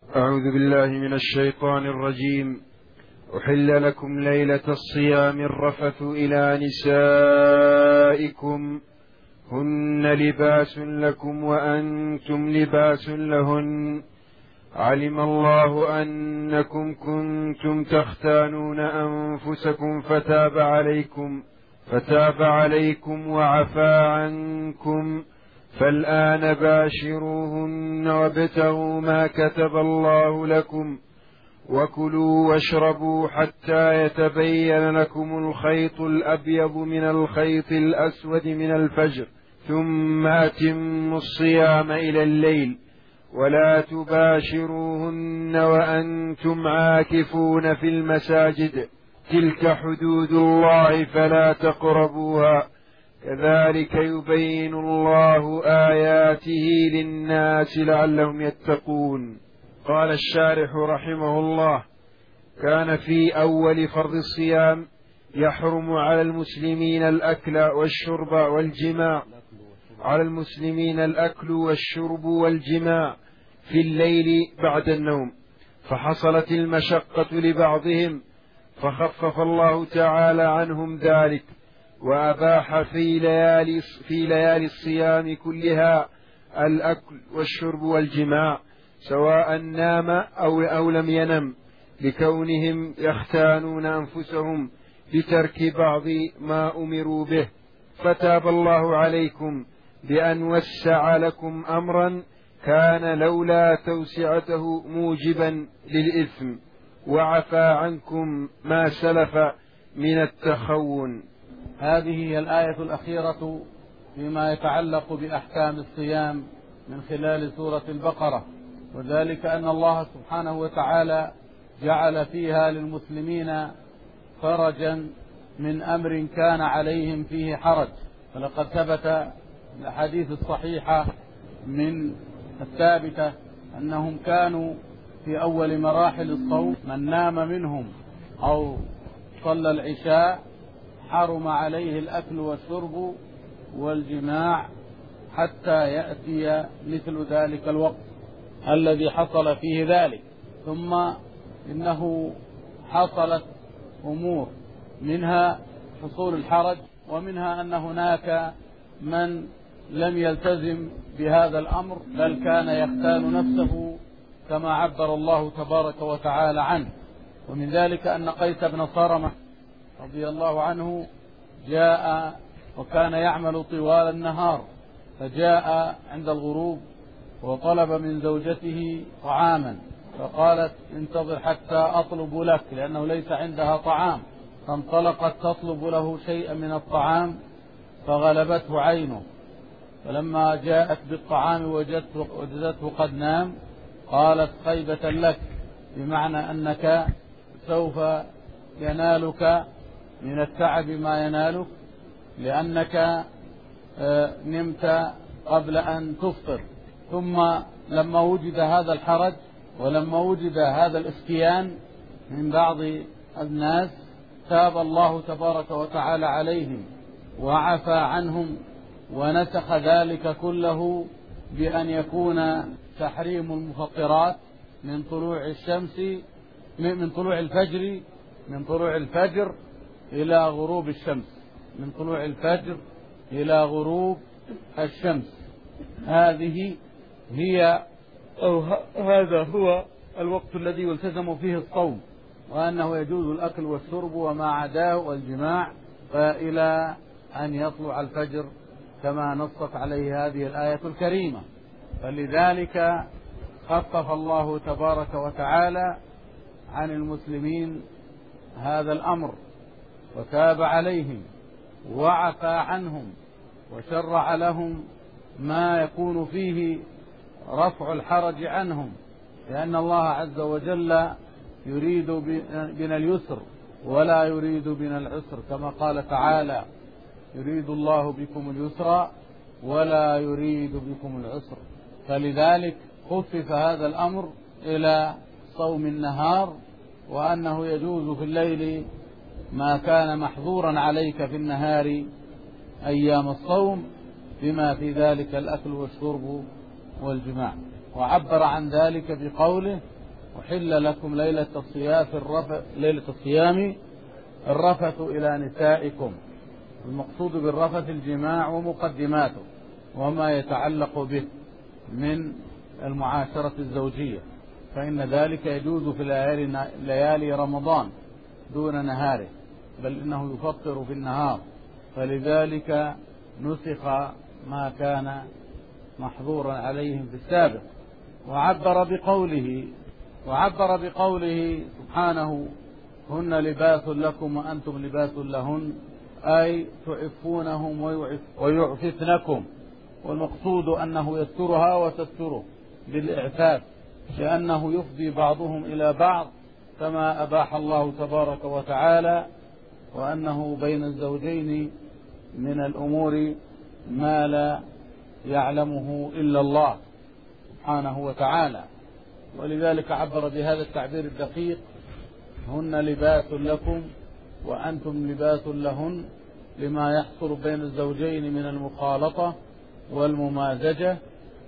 أعوذ بالله من الشيطان الرجيم. أحل لكم ليلة الصيام الرفث إلى نسائكم هن لباس لكم وأنتم لباس لهن علم الله أنكم كنتم تختانون أنفسكم فتاب عليكم وعفى عنكم فالآن باشروهن وابتغوا ما كتب الله لكم وكلوا واشربوا حتى يتبين لكم الخيط الأبيض من الخيط الأسود من الفجر ثم أتموا الصيام إلى الليل ولا تباشروهن وأنتم عاكفون في المساجد تلك حدود الله فلا تقربوها كذلك يبين الله آياته للناس لعلهم يتقون. قال الشارح رحمه الله: كان في أول فرض الصيام يحرم على المسلمين الأكل والشرب والجماع في الليل بعد النوم، فحصلت المشقة لبعضهم فخفف الله تعالى عنهم ذلك وأباح في ليالي الصيام كلها الأكل والشرب والجماع سواء نام أو لم ينم، لكونهم يختانون أنفسهم بترك بعض ما أمروا به. فتاب الله عليكم بأن وسع لكم أمرا كان لولا توسعته موجبا للإثم، وعفى عنكم ما سلف من التخون. هذه هي الآية الأخيرة فيما يتعلق بأحكام الصيام من خلال سورة البقرة، وذلك أن الله سبحانه وتعالى جعل فيها للمسلمين فرجا من أمر كان عليهم فيه حرج. فلقد ثبت الأحاديث الصحيحة من الثابتة أنهم كانوا في أول مراحل الصوم من نام منهم أو صلى العشاء حرم عليه الأكل والشرب والجماع حتى يأتي مثل ذلك الوقت الذي حصل فيه ذلك. ثم إنه حصلت أمور، منها حصول الحرج، ومنها أن هناك من لم يلتزم بهذا الأمر بل كان يختان نفسه كما عبر الله تبارك وتعالى عنه. ومن ذلك أن قيس بن صرمة رضي الله عنه جاء وكان يعمل طوال النهار، فجاء عند الغروب وطلب من زوجته طعاما، فقالت: انتظر حتى أطلب لك، لأنه ليس عندها طعام. فانطلقت تطلب له شيئا من الطعام فغلبته عينه، فلما جاءت بالطعام وجدته قد نام قالت: خيبة لك، بمعنى أنك سوف ينالك من التعب ما ينالك لأنك نمت قبل أن تفطر. ثم لما وجد هذا الحرج ولما وجد هذا الافتيان من بعض الناس تاب الله تبارك وتعالى عليهم وعفى عنهم ونسخ ذلك كله بأن يكون تحريم المفطرات من طلوع الشمس من طلوع الفجر إلى غروب الشمس، من طلوع الفجر إلى غروب الشمس. هذه هي هذا هو الوقت الذي يلتزم فيه الصوم، وأنه يجوز الأكل والشرب وما عداه والجماع فإلى أن يطلع الفجر كما نصت عليه هذه الآية الكريمة. فلذلك خفف الله تبارك وتعالى عن المسلمين هذا الأمر وتاب عليهم وعفى عنهم وشرع لهم ما يكون فيه رفع الحرج عنهم، لأن الله عز وجل يريد بنا اليسر ولا يريد بنا العسر، كما قال تعالى: يريد الله بكم اليسر ولا يريد بكم العسر. فلذلك خفف هذا الأمر إلى صوم النهار، وأنه يجوز في الليل ما كان محظورا عليك في النهار أيام الصوم، بما في ذلك الأكل والشرب والجماع. وعبر عن ذلك بقوله: أحل لكم ليلة الصيام الرفث إلى نسائكم. المقصود بالرفث الجماع ومقدماته وما يتعلق به من المعاشرة الزوجية، فإن ذلك يجوز في ليالي رمضان دون نهاره، بل إنه يفطر في النهار، فلذلك نسخ ما كان محظورا عليهم في السابق. وعبر بقوله سبحانه: هن لباس لكم وأنتم لباس لهن، أي تعفونهم ويعفثنكم، والمقصود أنه يسترها وتستره بالإعفاف، لأنه يفضي بعضهم إلى بعض كما أباح الله تبارك وتعالى، وأنه بين الزوجين من الأمور ما لا يعلمه إلا الله سبحانه وتعالى. ولذلك عبر بهذا التعبير الدقيق: هن لباس لكم وأنتم لباس لهن، لما يحصل بين الزوجين من المخالطة والممازجة،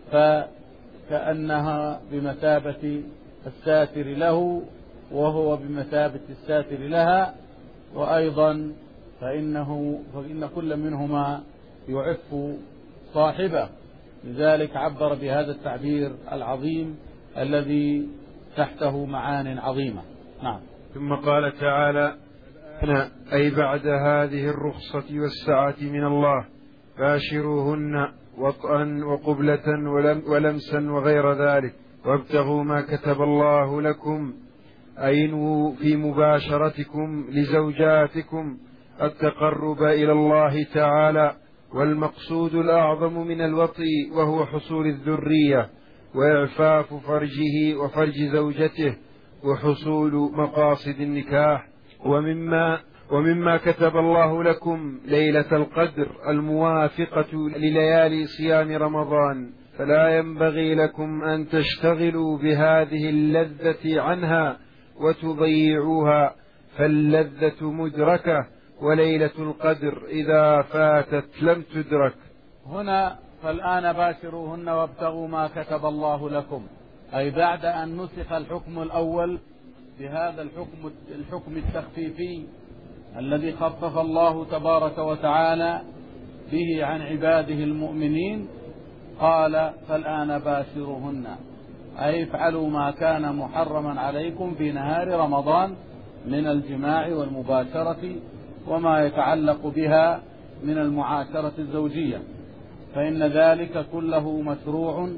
فكأنها بمثابة الساتر له وهو بمثابة الساتر لها، وأيضا فإن كل منهما يعف صاحبه. لذلك عبر بهذا التعبير العظيم الذي تحته معان عظيمة. نعم. ثم قال تعالى: أي بعد هذه الرخصة والسعة من الله باشروهن وطئا وقبلة ولمسا وغير ذلك، وابتغوا ما كتب الله لكم، أينوا في مباشرتكم لزوجاتكم التقرب إلى الله تعالى، والمقصود الأعظم من الوطي وهو حصول الذرية وإعفاف فرجه وفرج زوجته وحصول مقاصد النكاح. ومما كتب الله لكم ليلة القدر الموافقة لليالي صيام رمضان، فلا ينبغي لكم أن تشتغلوا بهذه اللذة عنها وتضيعوها، فاللذة مدركة، وليلة القدر إذا فاتت لم تدرك. هنا: فالآن باشروهن وابتغوا ما كتب الله لكم، أي بعد أن نسخ الحكم الأول بهذا الحكم التخفيفي الذي خفف الله تبارك وتعالى به عن عباده المؤمنين، قال: فالآن باشروهن، أي افعلوا ما كان محرما عليكم في نهار رمضان من الجماع والمباشرة وما يتعلق بها من المعاشرة الزوجية، فإن ذلك كله مشروع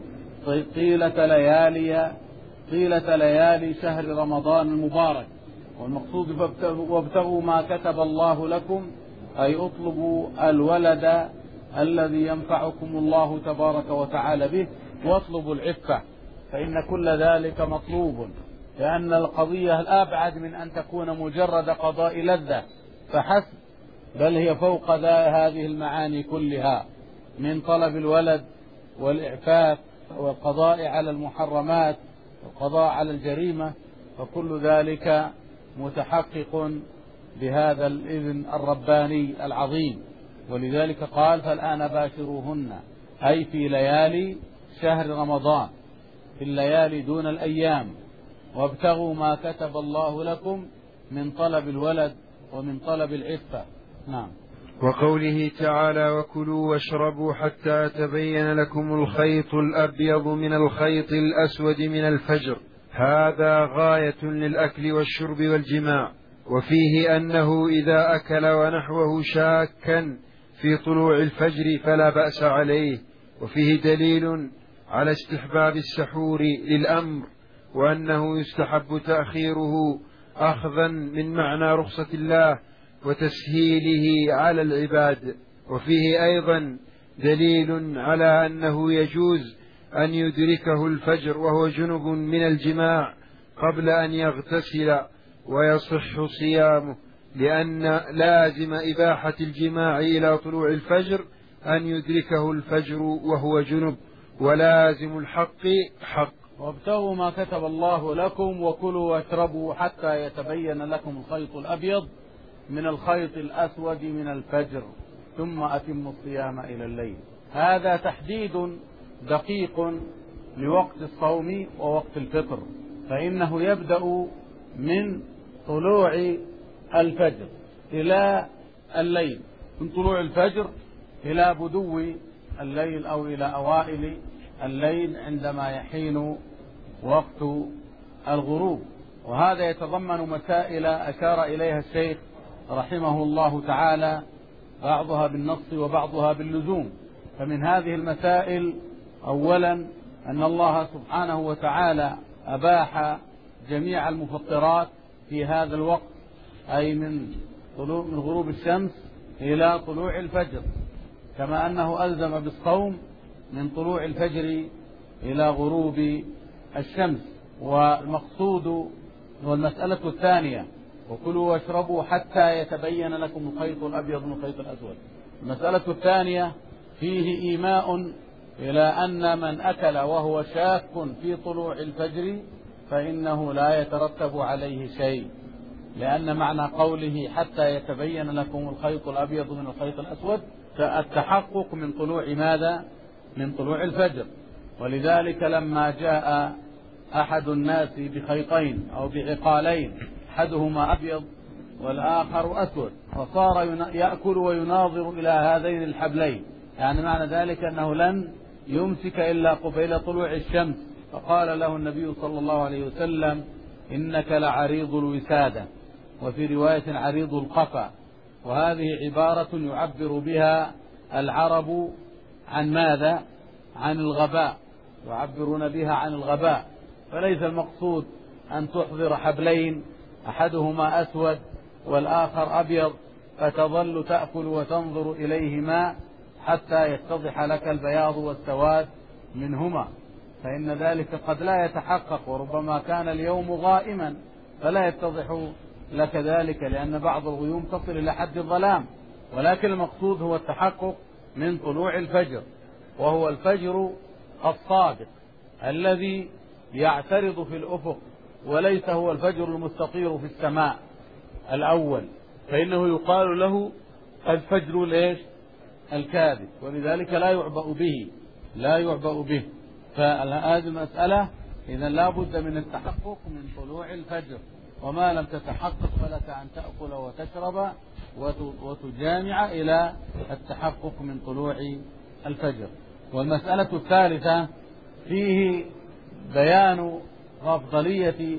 طيلة ليالي شهر رمضان المبارك. والمقصود وابتغوا ما كتب الله لكم، أي اطلبوا الولد الذي ينفعكم الله تبارك وتعالى به، واطلبوا العفة، فإن كل ذلك مطلوب، لأن القضية الأبعد من أن تكون مجرد قضاء لذة فحسب، بل هي فوق هذه المعاني كلها من طلب الولد والإعفاف والقضاء على المحرمات والقضاء على الجريمة، فكل ذلك متحقق بهذا الإذن الرباني العظيم. ولذلك قال: فالآن باشروهن، أي في ليالي شهر رمضان، في الليالي دون الأيام، وابتغوا ما كتب الله لكم من طلب الولد ومن طلب العفة. نعم. وقوله تعالى: وكلوا واشربوا حتى يتبين لكم الخيط الأبيض من الخيط الأسود من الفجر، هذا غاية للأكل والشرب والجماع، وفيه أنه إذا أكل ونحوه شاكا في طلوع الفجر فلا بأس عليه، وفيه دليل على استحباب السحور للأمر، وأنه يستحب تأخيره أخذا من معنى رخصة الله وتسهيله على العباد. وفيه أيضا دليل على أنه يجوز أن يدركه الفجر وهو جنب من الجماع قبل أن يغتسل ويصح صيامه، لأن لازم إباحة الجماع إلى طلوع الفجر أن يدركه الفجر وهو جنب، ولازم الحق حق. وابتغوا ما كتب الله لكم وكلوا واشربوا حتى يتبين لكم الخيط الأبيض من الخيط الأسود من الفجر ثم أتموا الصيام إلى الليل. هذا تحديد دقيق لوقت الصوم ووقت الفطر، فإنه يبدأ من طلوع الفجر إلى الليل، من طلوع الفجر إلى بدو الليل أو إلى أوائل الليل عندما يحين وقت الغروب. وهذا يتضمن مسائل أشار إليها الشيخ رحمه الله تعالى، بعضها بالنص وبعضها باللزوم. فمن هذه المسائل أولا أن الله سبحانه وتعالى أباح جميع المفطرات في هذا الوقت، أي من غروب الشمس إلى طلوع الفجر، كما أنه ألزم بالصوم من طلوع الفجر إلى غروب الشمس. والمقصود والمسألة الثانية: وكلوا واشربوا حتى يتبين لكم الخيط الأبيض من الخيط الأسود. المسألة الثانية فيه إيماء إلى أن من أكل وهو شاك في طلوع الفجر فإنه لا يترتب عليه شيء، لأن معنى قوله حتى يتبين لكم الخيط الأبيض من الخيط الأسود التحقق من طلوع ماذا؟ من طلوع الفجر. ولذلك لما جاء أحد الناس بخيطين أو بعقالين أحدهما أبيض والآخر أسود، فصار يأكل ويناظر إلى هذين الحبلين، يعني معنى ذلك أنه لن يمسك إلا قبيل طلوع الشمس. فقال له النبي صلى الله عليه وسلم: إنك لعريض الوسادة، وفي رواية عريض القفا. وهذه عبارة يعبر بها العرب عن ماذا؟ عن الغباء، يعبرون بها عن الغباء. فليس المقصود أن تحضر حبلين أحدهما أسود والآخر أبيض فتظل تأكل وتنظر إليهما حتى يتضح لك البياض والسواد منهما، فإن ذلك قد لا يتحقق، وربما كان اليوم غائما فلا يتضح لك ذلك، لأن بعض الغيوم تصل إلى حد الظلام. ولكن المقصود هو التحقق من طلوع الفجر، وهو الفجر الصادق الذي يعترض في الأفق، وليس هو الفجر المستطير في السماء الأول، فإنه يقال له الفجر الكاذب، ولذلك لا يعبأ به. فهذه المسألة إذا لا بد من التحقق من طلوع الفجر، وما لم تتحقق فلك أن تأكل وتشرب وتجامع إلى التحقق من طلوع الفجر. والمسألة الثالثة فيه بيان أفضلية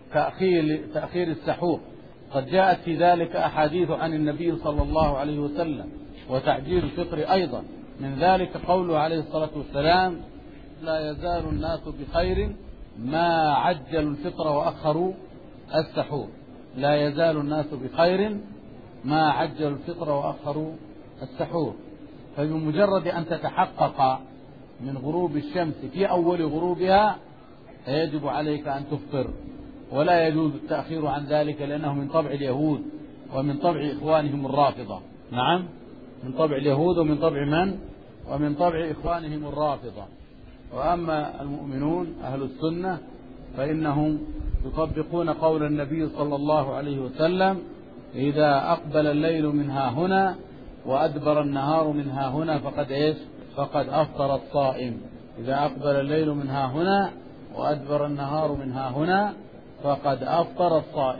تأخير السحور. قد جاءت في ذلك أحاديث عن النبي صلى الله عليه وسلم، وتعجيل الفطر أيضا. من ذلك قوله عليه الصلاة والسلام: لا يزال الناس بخير ما عجلوا الفطر وأخروا السحور. لا يزال الناس بخير ما عجلوا الفطر وأخروا السحور. فبمجرد أن تتحقق من غروب الشمس في أول غروبها يجب عليك أن تفطر، ولا يجوز التأخير عن ذلك، لأنه من طبع اليهود ومن طبع إخوانهم الرافضة. نعم، من طبع اليهود ومن طبع من؟ ومن طبع إخوانهم الرافضة. وأما المؤمنون أهل السنة فإنهم يطبقون قول النبي صلى الله عليه وسلم: إذا أقبل الليل من ها هنا وأدبر النهار من ها هنا فقد أفطر الصائم. إذا أقبل الليل من ها هنا وأدبر النهار من ها هنا فقد أفطر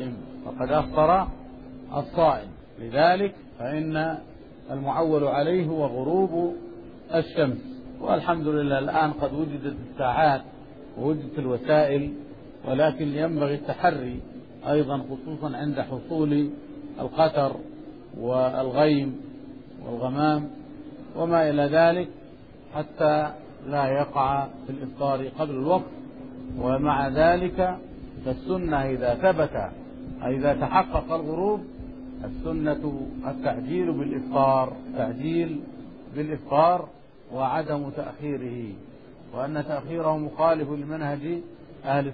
الصائم. لذلك فإن المعول عليه هو غروب الشمس. والحمد لله الآن قد وجدت الساعات ووجدت الوسائل، ولكن ينبغي التحري أيضا، خصوصا عند حصول القطر والغيم والغمام وما إلى ذلك، حتى لا يقع في الإفطار قبل الوقت. ومع ذلك فالسنة إذا ثبت إذا تحقق الغروب السنة التعجيل بالإفطار وعدم تأخيره، وأن تأخيره مخالف لمنهج أهل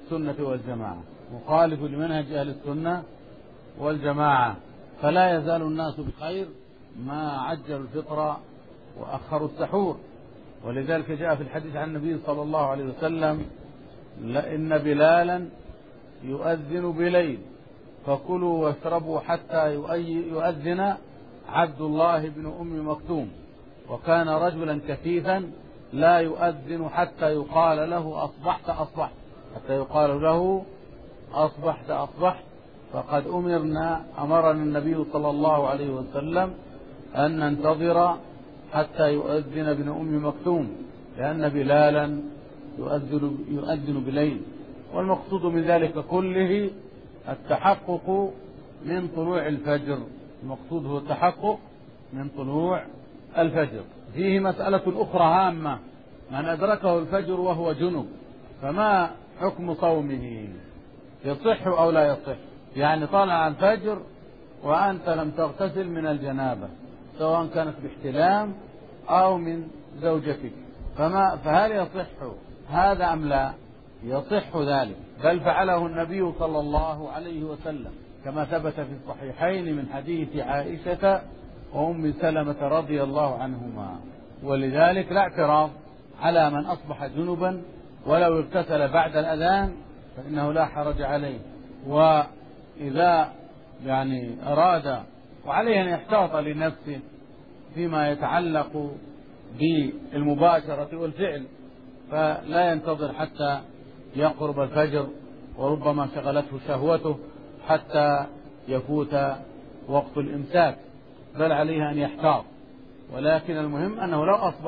السنة والجماعة. فلا يزال الناس بخير ما عجلوا الفطر وأخروا السحور. ولذلك جاء في الحديث عن النبي صلى الله عليه وسلم: إن بلالا يؤذن بليل فكلوا واشربوا حتى يؤذن عبد الله بن أم مكتوم، وكان رجلا كثيفا لا يؤذن حتى يقال له أصبحت، حتى يقال له أصبحت فقد أمرنا النبي صلى الله عليه وسلم أن ننتظر حتى يؤذن ابن أم مكتوم، لأن بلالا يؤذن بليل. والمقصود من ذلك كله التحقق من طلوع الفجر. المقصود هو التحقق من طلوع الفجر. فيه مسألة أخرى هامة: من أدركه الفجر وهو جنب فما حكم صومه؟ يصح أو لا يصح؟ يعني طلع الفجر وأنت لم تغتسل من الجنابة، سواء كانت باحتلام أو من زوجتك، فهل يصح هذا أم لا؟ يصح ذلك، بل فعله النبي صلى الله عليه وسلم كما ثبت في الصحيحين من حديث عائشة وأم سلمة رضي الله عنهما. ولذلك لا اعتراض على من أصبح جنبا ولو اغتسل بعد الأذان فإنه لا حرج عليه. وإذا أراد وعليه أن يحتاط لنفسه فيما يتعلق بالمباشرة والفعل، فلا ينتظر حتى يقرب الفجر وربما شغلته شهوته حتى يفوت وقت الإمساك، بل عليه أن يحتاط. ولكن المهم أنه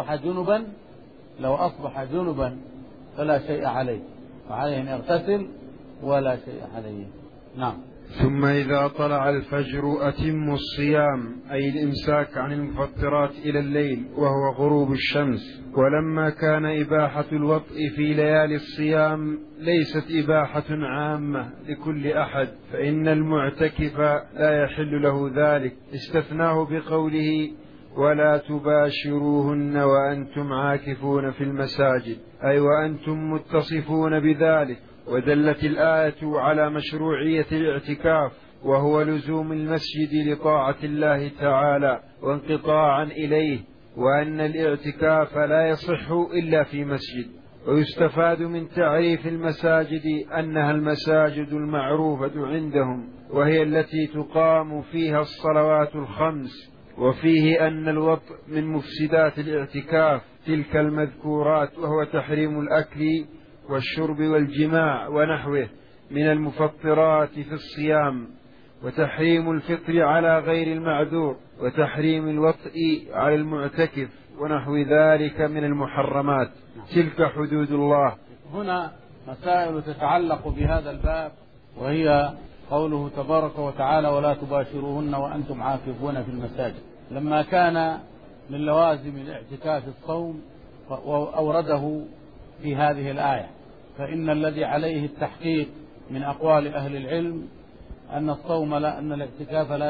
لو أصبح جنبا فلا شيء عليه، فعليه أن يغتسل ولا شيء عليه. نعم. ثم إذا طلع الفجر أتم الصيام، أي الإمساك عن المفطرات إلى الليل وهو غروب الشمس. ولما كان إباحة الوطء في ليالي الصيام ليست إباحة عامة لكل أحد، فإن المعتكف لا يحل له ذلك، استثناه بقوله: ولا تباشروهن وأنتم عاكفون في المساجد، أي وأنتم متصفون بذلك. ودلت الآية على مشروعية الاعتكاف، وهو لزوم المسجد لطاعة الله تعالى وانقطاعا إليه، وأن الاعتكاف لا يصح إلا في مسجد. ويستفاد من تعريف المساجد أنها المساجد المعروفة عندهم، وهي التي تقام فيها الصلوات الخمس. وفيه أن الوطء من مفسدات الاعتكاف تلك المذكورات، وهو تحريم الأكل والشرب والجماع ونحوه من المفطرات في الصيام، وتحريم الفطر على غير المعذور، وتحريم الوطء على المعتكف ونحو ذلك من المحرمات. تلك حدود الله. هنا مسائل تتعلق بهذا الباب، وهي قوله تبارك وتعالى: ولا تباشروهن وأنتم عاكفون في المساجد. لما كان من لوازم الاعتكاف الصوم أورده في هذه الآية، فإن الذي عليه التحقيق من أقوال أهل العلم أن الاعتكاف لا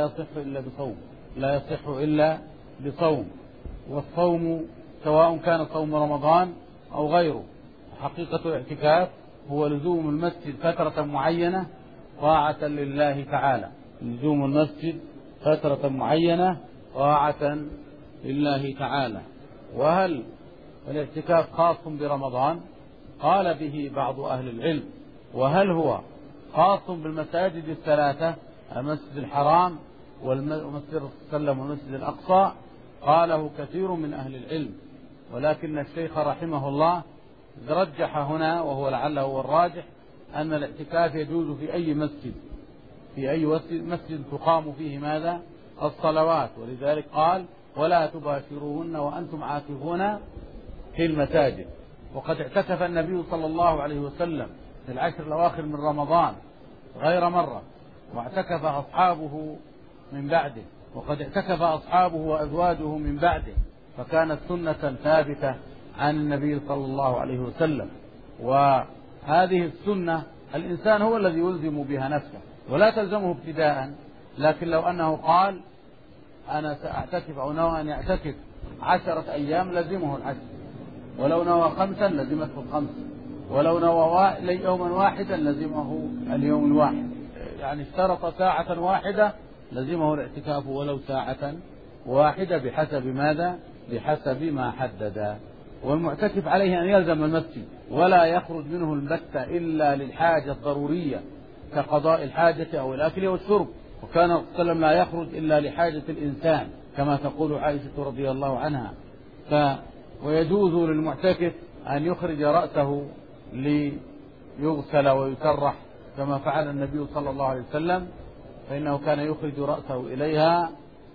يصح إلا بصوم، والصوم سواء كان صوم رمضان أو غيره. حقيقة الاعتكاف هو لزوم المسجد فترة معينة طاعة لله تعالى، لزوم المسجد فترة معينة طاعة لله تعالى. وهل الاعتكاف خاص برمضان؟ قال به بعض أهل العلم. وهل هو خاص بالمساجد الثلاثة، المسجد الحرام والمسجد السلم والمسجد الأقصى؟ قاله كثير من أهل العلم، ولكن الشيخ رحمه الله رجح هنا، وهو لعله هو الراجح، أن الاعتكاف يجوز في أي مسجد تقام فيه ماذا؟ الصلوات. ولذلك قال: ولا تباشروهن وأنتم عاكفون في المساجد. وقد اعتكف النبي صلى الله عليه وسلم في العشر الأواخر من رمضان غير مرة، واعتكف أصحابه من بعده، وقد اعتكف أصحابه وأزواجه من بعده، فكانت سنة ثابتة عن النبي صلى الله عليه وسلم. وهذه السنة الإنسان هو الذي يلزم بها نفسه ولا تلزمه ابتداء، لكن لو أنه قال: أنا سأعتكف أو نوى أن يعتكف 10 أيام لزمه 10، ولو نوى 5 لزمته 5، ولو نوى يوما واحدا لزمه اليوم الواحد. يعني اشترط ساعة واحدة لزمه الاعتكاف ولو ساعة واحدة، بحسب ماذا؟ بحسب ما حدد. والمعتكف عليه أن يلزم المسجد ولا يخرج منه البتة إلا للحاجة الضرورية كقضاء الحاجة أو الأكل والشرب. وكان صلى الله عليه وسلم لا يخرج إلا لحاجة الإنسان كما تقول عائشة رضي الله عنها. ويجوز للمعتكف أن يخرج رأسه ليغسل ويسرح كما فعل النبي صلى الله عليه وسلم، فإنه كان يخرج رأسه إليها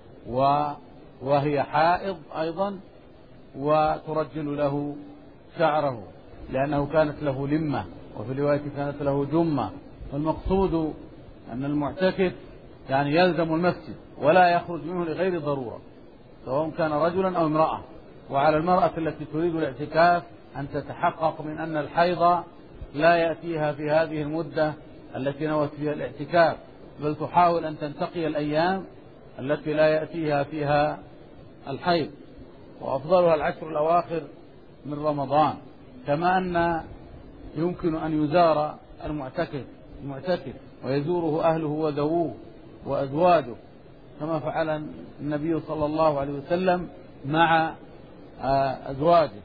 وهي حائض أيضا، وترجل له شعره لأنه كانت له لمة، وفي رواية كانت له جمة. والمقصود أن المعتكف يعني يلزم المسجد ولا يخرج منه لغير ضرورة، سواء كان رجلا أو امرأة. وعلى المرأة التي تريد الاعتكاف أن تتحقق من أن الحيض لا يأتيها في هذه المدة التي نوت فيها الاعتكاف، بل تحاول أن تنتقي الأيام التي لا يأتيها فيها الحيض، وأفضلها العشر الأواخر من رمضان. كما أن يمكن أن يزار المعتكف ويزوره أهله وذووه وأزواجه، كما فعل النبي صلى الله عليه وسلم مع أزواجه.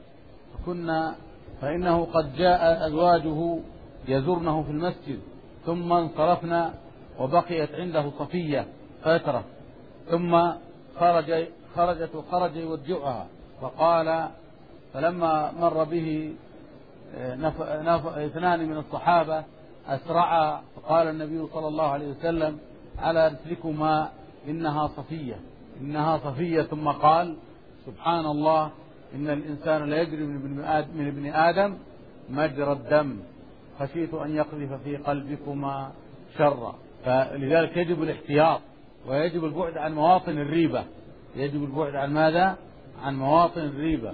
فإنه قد جاء أزواجه يزورنه في المسجد، ثم انصرفنا وبقيت عنده صفية فترة، ثم خرج يودعها، فقال فلما مر به اثنان من الصحابة أسرعا، فقال النبي صلى الله عليه وسلم على رسلكما إنها صفية، ثم قال سبحان الله إن الإنسان لا يجري من ابن آدم مجرى الدم، خشيت أن يقذف في قلبكما شرا. فلذلك يجب الاحتياط، ويجب البعد عن مواطن الريبة. يجب البعد عن ماذا؟ عن مواطن الريبة.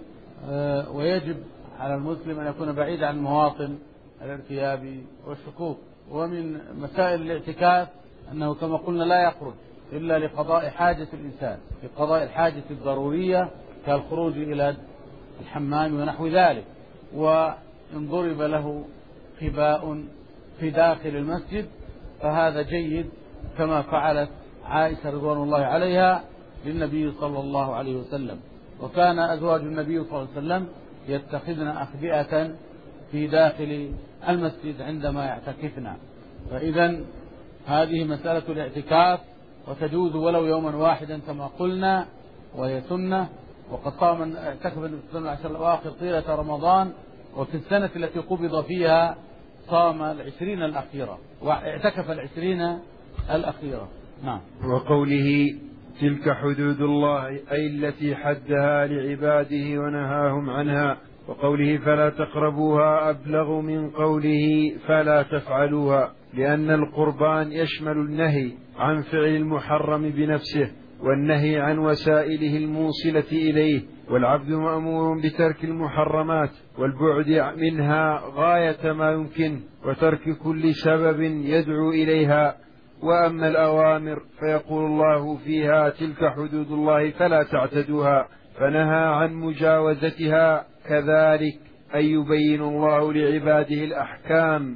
ويجب على المسلم أن يكون بعيد عن مواطن الارتياب والشكوك. ومن مسائل الاعتكاف أنه كما قلنا لا يخرج إلا لقضاء حاجة الإنسان، لقضاء الحاجة الضرورية كالخروج إلى الحمام ونحو ذلك. وإن ضرب له خباء في داخل المسجد فهذا جيد، كما فعلت عائشة رضوان الله عليها للنبي صلى الله عليه وسلم. وكان أزواج النبي صلى الله عليه وسلم يتخذن أخبئة في داخل المسجد عندما يعتكفن. فإذا هذه مسألة الاعتكاف، وتجوز ولو يوما واحدا كما قلنا، وهي سنة. وقد صام اعتكف النبي صلى الله عليه وسلم الأواخر طيلة رمضان، وفي السنة التي قبض فيها صام 20 الأخيرة، واعتكف 20 الأخيرة. نعم. وقوله تلك حدود الله أي التي حدها لعباده ونهاهم عنها، وقوله فلا تقربوها أبلغ من قوله فلا تفعلوها، لأن القربان يشمل النهي عن فعل المحرم بنفسه والنهي عن وسائله الموصلة إليه، والعبد مأمور بترك المحرمات والبعد منها غاية ما يمكن، وترك كل سبب يدعو إليها. وأما الأوامر فيقول الله فيها تلك حدود الله فلا تعتدوها، فنهى عن مجاوزتها. كذلك أن يبين الله لعباده الأحكام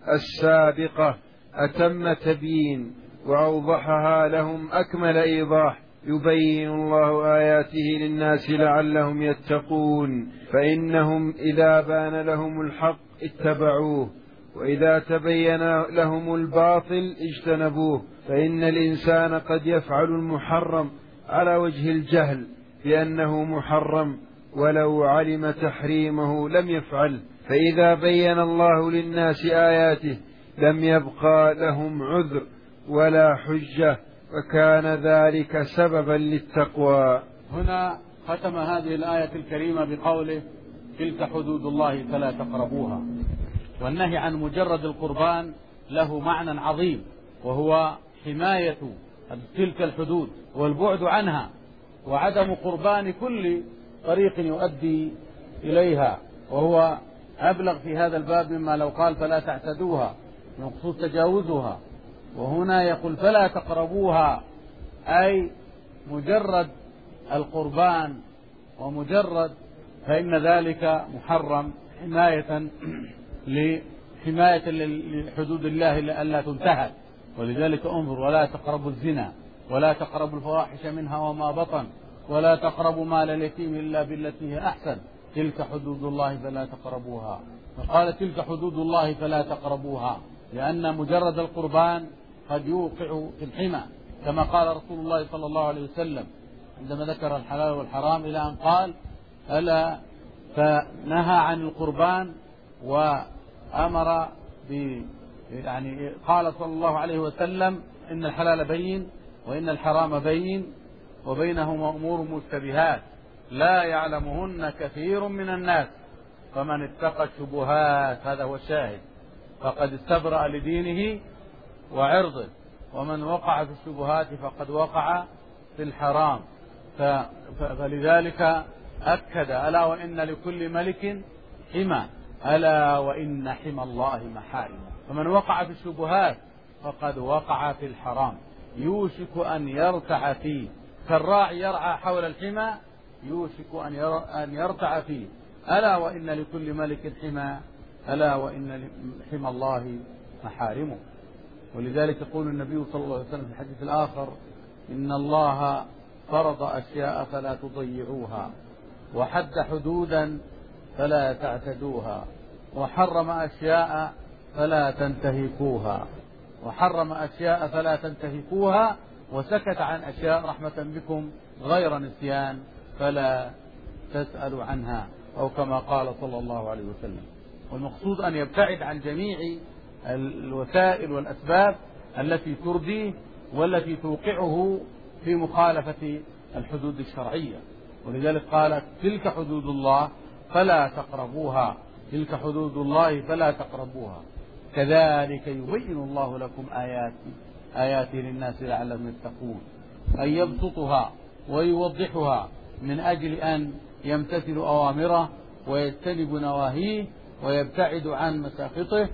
السابقة أتم تبيين وأوضحها لهم أكمل إيضاح، يبين الله آياته للناس لعلهم يتقون، فإنهم إذا بان لهم الحق اتبعوه، وإذا تبين لهم الباطل اجتنبوه. فإن الإنسان قد يفعل المحرم على وجه الجهل بأنه محرم ولو علم تحريمه لم يفعل، فإذا بين الله للناس آياته لم يبقى لهم عذر ولا حجة، وكان ذلك سببا للتقوى. هنا ختم هذه الآية الكريمة بقوله تلك حدود الله فلا تقربوها. والنهي عن مجرد القربان له معنى عظيم، وهو حماية تلك الحدود والبعد عنها، وعدم قربان كل طريق يؤدي إليها، وهو أبلغ في هذا الباب مما لو قال فلا تعتدوها، مقصود تجاوزها. وهنا يقول فلا تقربوها، أي مجرد القربان ومجرد فإن ذلك محرم حماية لحدود الله ألا تنتهك. ولذلك انظر ولا تقربوا الزنا ولا تقربوا الفواحش منها وما بطن ولا تقربوا مال اليتيم إلا بالتي هي أحسن تلك حدود الله فلا تقربوها. فقال تلك حدود الله فلا تقربوها، لأن مجرد القربان قد يوقع في الحمى، كما قال رسول الله صلى الله عليه وسلم عندما ذكر الحلال والحرام إلى أن قال ألا، فنهى عن القربان وأمر يعني قال صلى الله عليه وسلم إن الحلال بين وإن الحرام بين وبينهما أمور مشتبهات لا يعلمهن كثير من الناس فمن اتقى الشبهات هذا هو الشاهد فقد استبرأ لدينه وعرضه ومن وقع في الشبهات فقد وقع في الحرام. فلذلك أكد ألا وإن لكل ملك حمى ألا وإن حمى الله محارم. فمن وقع في الشبهات فقد وقع في الحرام يوشك أن يرتع فيه كالراعي يرعى حول الحمى يوشك أن يرتع فيه ألا وإن لكل ملك حمى ألا وإن حمى الله محارمه. ولذلك يقول النبي صلى الله عليه وسلم في الحديث الآخر إن الله فرض أشياء فلا تضيعوها وحد حدودا فلا تعتدوها وحرم أشياء فلا تنتهكوها وسكت عن أشياء رحمة بكم غير نسيان فلا تسألوا عنها أو كما قال صلى الله عليه وسلم. والمقصود أن يبتعد عن جميع الوسائل والأسباب التي ترديه والتي توقعه في مخالفة الحدود الشرعية. ولذلك قالت تلك حدود الله فلا تقربوها كذلك يبين الله لكم آياته للناس لعلهم يتقون أي يبسطها ويوضحها من أجل أن يمتثلوا أوامره ويجتنبوا نواهيه ويبتعد عن مساخطه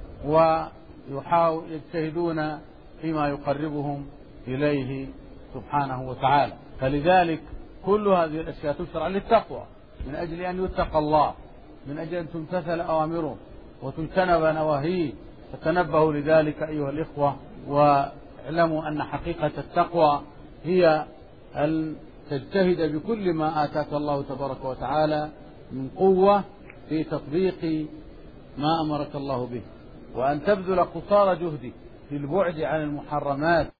ويجتهدون فيما يقربهم إليه سبحانه وتعالى. فلذلك كل هذه الأشياء تشرع للتقوى من أجل أن يتقى الله من أجل أن تمتثل أوامره وتجتنب نواهيه. فتنبهوا لذلك أيها الإخوة واعلموا أن حقيقة التقوى هي أن تجتهد بكل ما آتاك الله تبارك وتعالى من قوة في تطبيق ما أمرك الله به وأن تبذل قصارى جهدك في البعد عن المحرمات